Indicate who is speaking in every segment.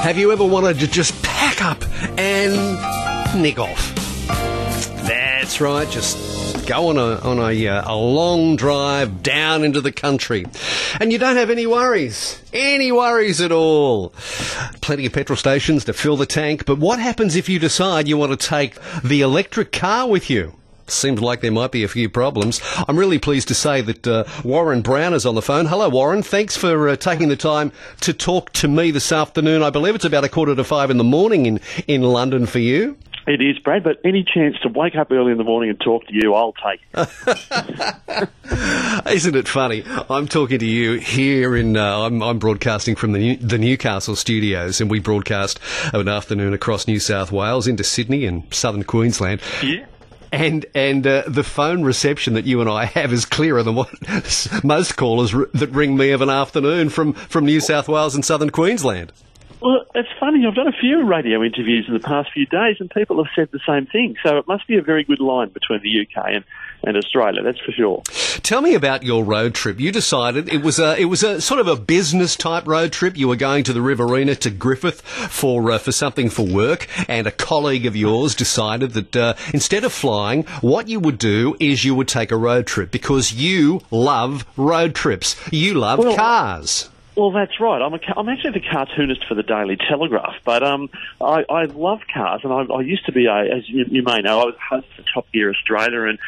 Speaker 1: Have you ever wanted to just pack up and nick off? That's right, just go on a long drive down into the country. And you don't have any worries at all. Plenty of petrol stations to fill the tank, but what happens if you decide you want to take the electric car with you? Seems like there might be a few problems. I'm really pleased to say that Warren Brown is on the phone. Hello, Warren. Thanks for taking the time to talk to me this afternoon. I believe it's about 4:45 in the morning in London for you.
Speaker 2: It is, Brad, but any chance to wake up early in the morning and talk to you, I'll take.
Speaker 1: Isn't it funny? I'm talking to you here in, I'm broadcasting from the Newcastle studios, and we broadcast of an afternoon across New South Wales into Sydney and southern Queensland.
Speaker 2: Yeah.
Speaker 1: And the phone reception that you and I have is clearer than what most callers that ring me of an afternoon from New South Wales and southern Queensland.
Speaker 2: Well, it's funny. I've done a few radio interviews in the past few days, and people have said the same thing. So it must be a very good line between the UK and Australia, that's for sure.
Speaker 1: Tell me about your road trip. You decided it was a sort of a business type road trip. You were going to the Riverina to Griffith for something for work, and a colleague of yours decided that instead of flying, what you would do is you would take a road trip because you love road trips. You love cars.
Speaker 2: Well, that's right. I'm actually the cartoonist for the Daily Telegraph, but I love cars, and I used to be, as you may know, I was host for Top Gear Australia, and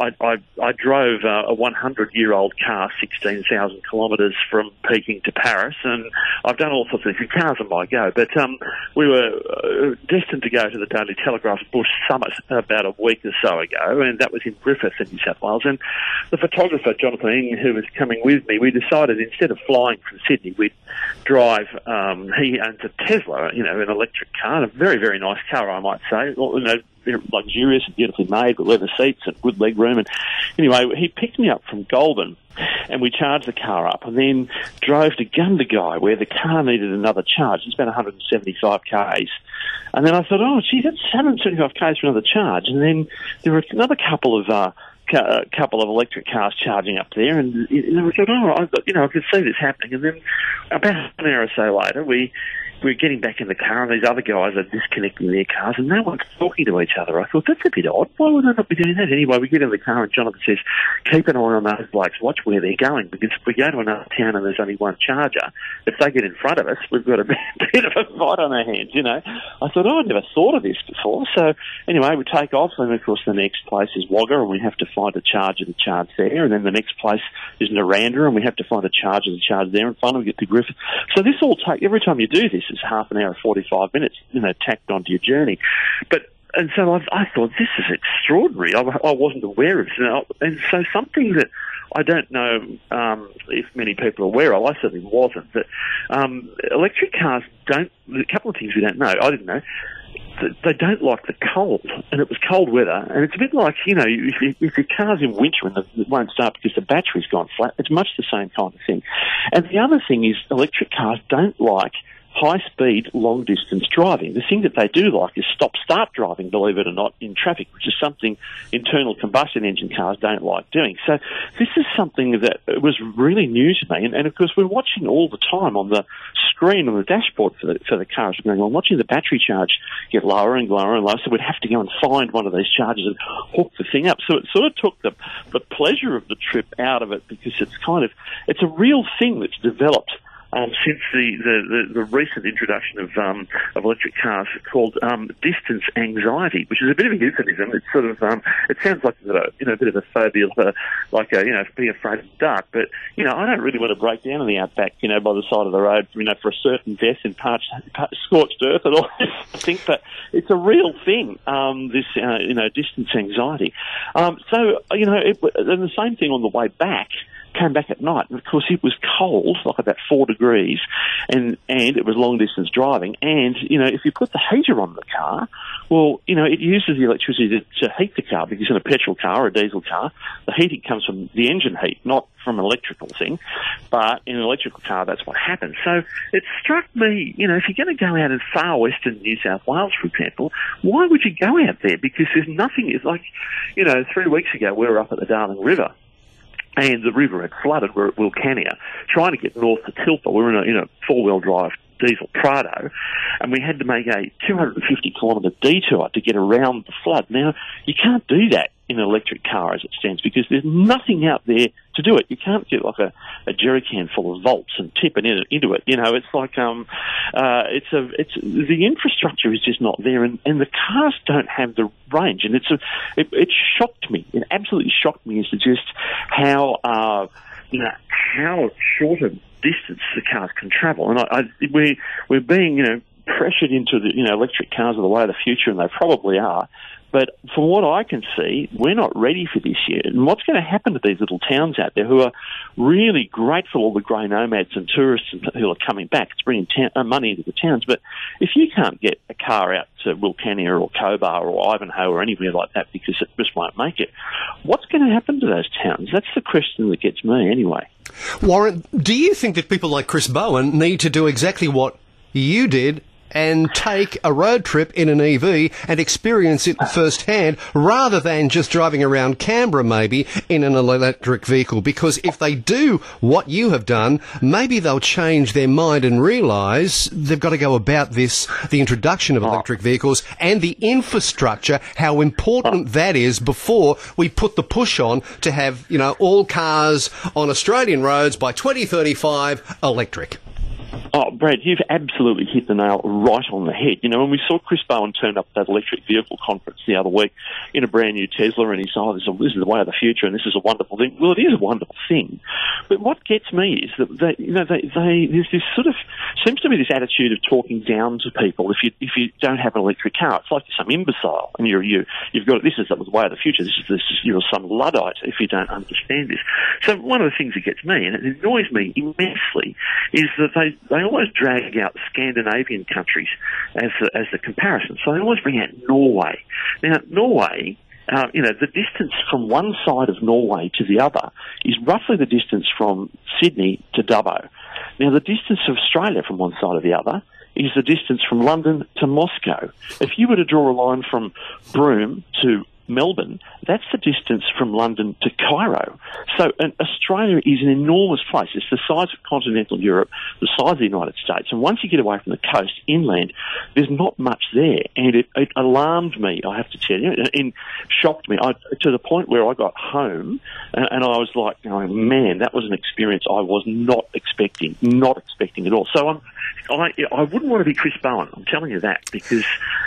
Speaker 2: I drove a 100-year-old car 16,000 kilometres from Peking to Paris, and I've done all sorts of things. Cars are my go, but we were destined to go to the Daily Telegraph's Bush Summit about a week or so ago, and that was in Griffith in New South Wales, and the photographer, Jonathan Ing, who was coming with me, we decided instead of flying from Sydney, we'd drive, he owns a Tesla, an electric car, a very, very nice car, I might say, luxurious and beautifully made with leather seats and good leg room. And anyway, he picked me up from Goulburn, and we charged the car up and then drove to Gundagai, where the car needed another charge. It's about 175 k's. And then I thought, oh, gee, that's 175 k's for another charge. And then there were another couple of electric cars charging up there, and we thought, I could see this happening. And then about an hour or so later, we were getting back in the car, and these other guys are disconnecting their cars, and no one's talking to each other. I thought, that's a bit odd. Why would they not be doing that? Anyway, we get in the car, and Jonathan says, keep an eye on those blokes, watch where they're going, because if we go to another town and there's only one charger, if they get in front of us, we've got a bit of a fight on our hands, I thought, I never thought of this before. So anyway, we take off, and of course the next place is Wagga, and we have to find a charger to charge there, and then the next place is Naranda, and we have to find a charger to charge there, and finally we get to Griffith. So this all every time you do this, it's half an hour, 45 minutes, tacked onto your journey. And so I thought, this is extraordinary. I wasn't aware of it. And so something that I don't know if many people are aware of, I certainly wasn't, that electric cars don't, a couple of things we don't know, I didn't know, they don't like the cold, and it was cold weather, and it's a bit like, if your car's in winter and it won't start because the battery's gone flat, it's much the same kind of thing. And the other thing is electric cars don't like high-speed, long-distance driving. The thing that they do like is stop-start driving, believe it or not, in traffic, which is something internal combustion engine cars don't like doing. So this is something that was really new to me, and of course we're watching all the time on the screen on the dashboard for the cars going on, watching the battery charge get lower and lower and lower, so we'd have to go and find one of these chargers and hook the thing up. So it sort of took the pleasure of the trip out of it, because it's a real thing that's developed since the recent introduction of electric cars, called distance anxiety, which is a bit of a euphemism. It's sort of it sounds like a bit of a phobia, being afraid of the dark. But I don't really want to break down in the outback, by the side of the road, for a certain death in scorched earth and all this thing. But it's a real thing. This distance anxiety. And the same thing on the way back. Came back at night, and of course it was cold, like about 4 degrees, and it was long distance driving, and if you put the heater on the car, well, it uses the electricity to heat the car, because in a petrol car or a diesel car, the heating comes from the engine heat, not from an electrical thing, but in an electrical car that's what happens. So it struck me, if you're going to go out in far western New South Wales, for example, why would you go out there? Because there's nothing, it's like, 3 weeks ago we were up at the Darling River, and the river had flooded. We're at Wilcannia, trying to get north to Tilpa. We were in a four-wheel drive diesel Prado, and we had to make a 250-kilometre detour to get around the flood. Now, you can't do that in an electric car as it stands because there's nothing out there to do it. You can't get like a jerry can full of volts and tip it into it. You know, it's like it's the infrastructure is just not there, and the cars don't have the range. And it shocked me. It absolutely shocked me as to just how how short a distance the cars can travel. And we're being pressured into the electric cars are the way of the future, and they probably are. But from what I can see, we're not ready for this yet. And what's going to happen to these little towns out there who are really great for all the grey nomads and tourists who are coming back? It's bringing money into the towns. But if you can't get a car out to Wilcannia or Cobar or Ivanhoe or anywhere like that because it just won't make it, what's going to happen to those towns? That's the question that gets me anyway.
Speaker 1: Warren, do you think that people like Chris Bowen need to do exactly what you did and take a road trip in an EV and experience it firsthand rather than just driving around Canberra maybe in an electric vehicle? Because if they do what you have done, maybe they'll change their mind and realise they've got to go about this, the introduction of electric vehicles and the infrastructure, how important that is before we put the push on to have, all cars on Australian roads by 2035 electric.
Speaker 2: Oh, Brad, you've absolutely hit the nail right on the head. When we saw Chris Bowen turn up at that electric vehicle conference the other week in a brand new Tesla, and he said, this is the way of the future, and this is a wonderful thing. Well, it is a wonderful thing. But what gets me is that there's this sort of seems to be this attitude of talking down to people if you don't have an electric car. It's like you're some imbecile, and you've got this is the way of the future. This is you're some Luddite if you don't understand this. So one of the things that gets me, and it annoys me immensely, is that they always drag out Scandinavian countries as the comparison. So they always bring out Norway. Now, Norway, the distance from one side of Norway to the other is roughly the distance from Sydney to Dubbo. Now, the distance of Australia from one side to the other is the distance from London to Moscow. If you were to draw a line from Broome to Melbourne, that's the distance from London to Cairo. So Australia is an enormous place. It's the size of continental Europe, the size of the United States. And once you get away from the coast, inland, there's not much there. And it alarmed me, I have to tell you, and shocked me to the point where I got home and I was like, oh, man, that was an experience I was not expecting at all. So I wouldn't want to be Chris Bowen, I'm telling you that, because,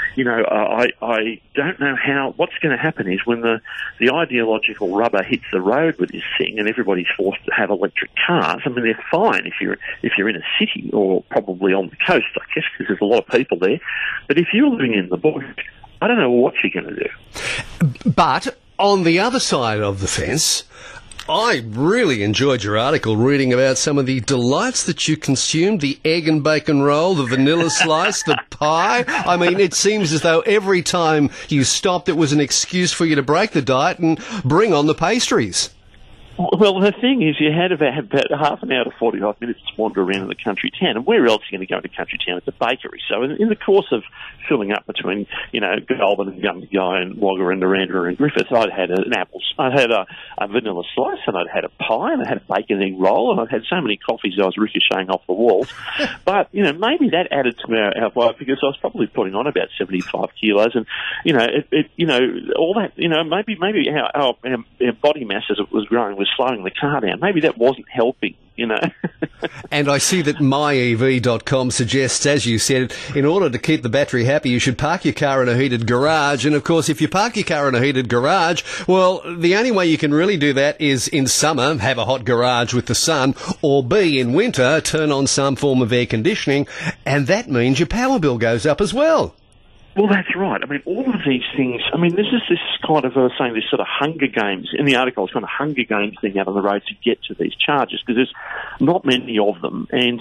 Speaker 2: I don't know what's going to happen is when the ideological rubber hits the road with this thing and everybody's forced to have electric cars. I mean, they're fine if you're in a city or probably on the coast, I guess, because there's a lot of people there. But if you're living in the bush, I don't know what you're going to do.
Speaker 1: But on the other side of the fence, I really enjoyed your article reading about some of the delights that you consumed, the egg and bacon roll, the vanilla slice, the pie. I mean, it seems as though every time you stopped, it was an excuse for you to break the diet and bring on the pastries.
Speaker 2: Well, the thing is, you had about half an hour to 45 minutes to wander around in the country town, and where else are you going to go in a country town? It's a bakery. So in the course of filling up between, Goulburn and Gundagai and Wagga and Narrandera and Griffith, I'd had I'd had a vanilla slice, and I'd had a pie, and I had a bacon egg roll, and I'd had so many coffees I was ricocheting off the walls. But, maybe that added to our weight because I was probably putting on about 75 kilos, and, all that, maybe our body mass as it was growing was slowing the car down. Maybe that wasn't helping,
Speaker 1: And I see that myev.com suggests, as you said, in order to keep the battery happy, you should park your car in a heated garage. And, of course, if you park your car in a heated garage, well, the only way you can really do that is in summer, have a hot garage with the sun, or B, in winter, turn on some form of air conditioning, and that means your power bill goes up as well.
Speaker 2: Well, that's right. I mean, all of these things, this is this kind of, saying this sort of Hunger Games, in the article, it's kind of Hunger Games thing out on the road to get to these charges, because there's not many of them. And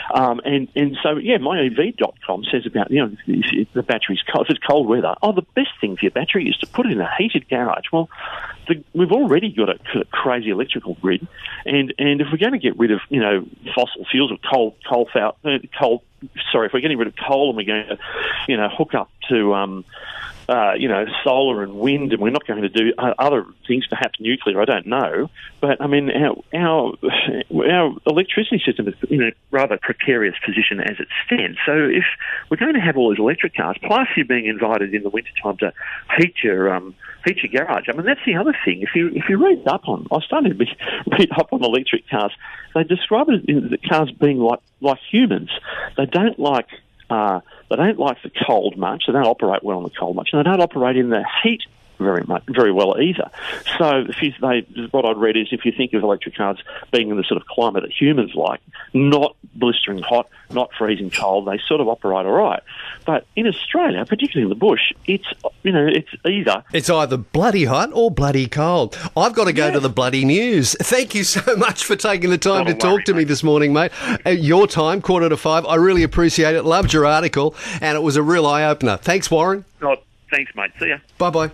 Speaker 2: so, myev.com says about, if the battery's cold, if it's cold weather, the best thing for your battery is to put it in a heated garage. Well, we've already got a crazy electrical grid, and if we're going to get rid of, fossil fuels or if we're getting rid of coal and we're going to, hook up to solar and wind, and we're not going to do other things, perhaps nuclear. I don't know, but I mean, our electricity system is in a rather precarious position as it stands. So if we're going to have all these electric cars, plus you're being invited in the wintertime to heat your garage. I mean, that's the other thing. If you read up on, I started to read up on electric cars. They describe it as the cars being like humans. They don't like the cold much. They don't operate well in the cold much, and they don't operate in the heat very well either. So what I'd read is if you think of electric cars being in the sort of climate that humans like, not blistering hot, not freezing cold, they sort of operate all right. But in Australia, particularly in the bush, it's either
Speaker 1: bloody hot or bloody cold. I've got to go to the bloody news. Thank you so much for taking the time to talk to me this morning, mate. Your time, 4:45. I really appreciate it. Loved your article, and it was a real eye-opener. Thanks, Warren.
Speaker 2: Oh, thanks, mate. See ya.
Speaker 1: Bye-bye.